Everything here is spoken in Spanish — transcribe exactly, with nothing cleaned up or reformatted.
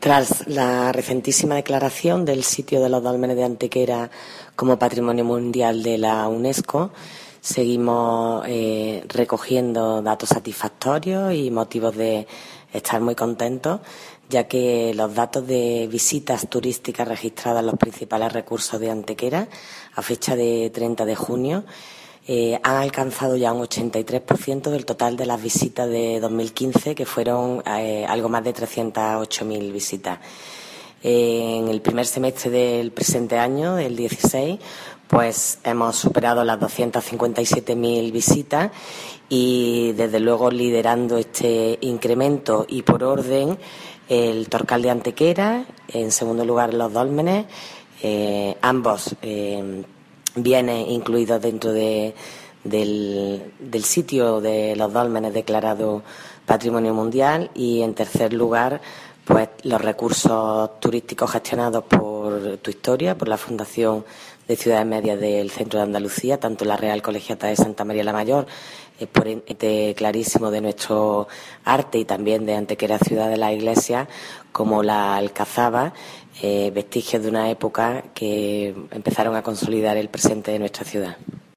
Tras la recentísima declaración del sitio de los Dólmenes de Antequera como Patrimonio Mundial de la UNESCO, seguimos eh, recogiendo datos satisfactorios y motivos de estar muy contentos, ya que los datos de visitas turísticas registradas en los principales recursos de Antequera a fecha de treinta de junio eh, han alcanzado ya un ochenta y tres por ciento del total de las visitas de dos mil quince, que fueron eh, algo más de trescientas ocho mil visitas. Eh, en el primer semestre del presente año, del dieciséis, pues hemos superado las doscientas cincuenta y siete mil visitas y, desde luego, liderando este incremento y por orden, el Torcal de Antequera, en segundo lugar los Dólmenes, eh, ambos eh, bienes incluidos dentro de, del, del sitio de los Dólmenes declarado Patrimonio Mundial, y en tercer lugar pues los recursos turísticos gestionados por Tu Historia, por la Fundación de Ciudades Medias del Centro de Andalucía, tanto la Real Colegiata de Santa María la Mayor, eh, por ente clarísimo de nuestro arte y también de Antequera, Ciudad de la Iglesia, como la Alcazaba, eh, vestigios de una época que empezaron a consolidar el presente de nuestra ciudad.